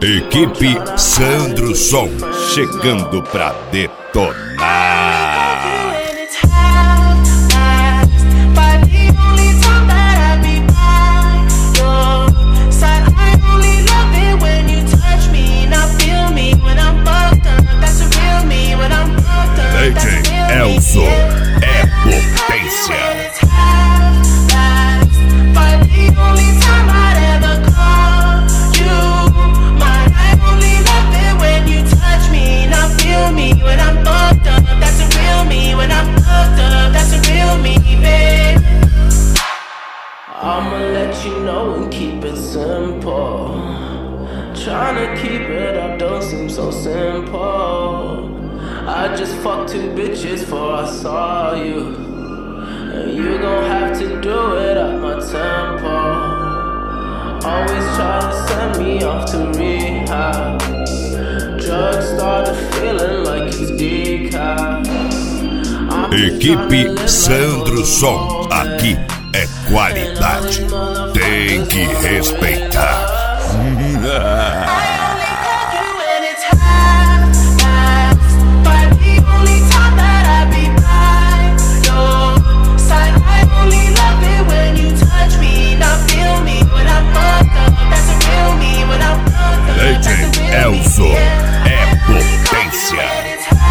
Equipe Sandro Som, chegando pra detonar. DJ Elzo é potência. I'ma let you know and keep it simple. Tryna keep it up don't seem so simple. I just fucked 2 bitches before I saw you, and you gon' have to do it at my tempo. Always try to send me off to rehab. Drugs started feeling like it's decaf. Equipe Sandro Som, aqui é qualidade, tem que respeitar. DJ Elzo é potência.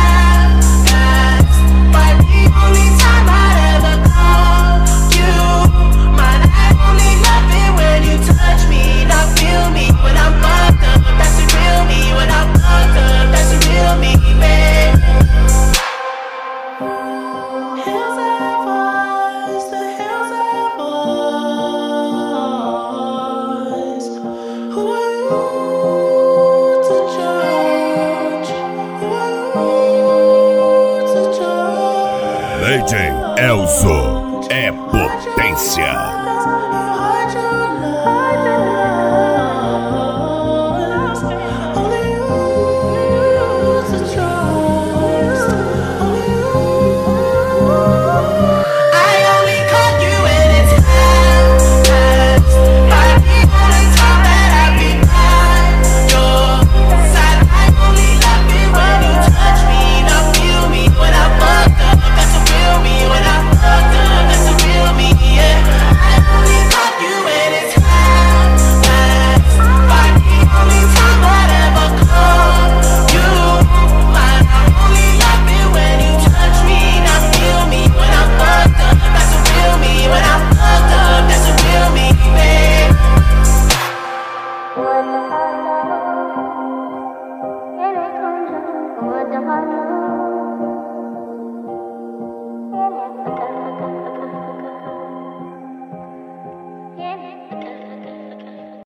DJ Elzo é potência.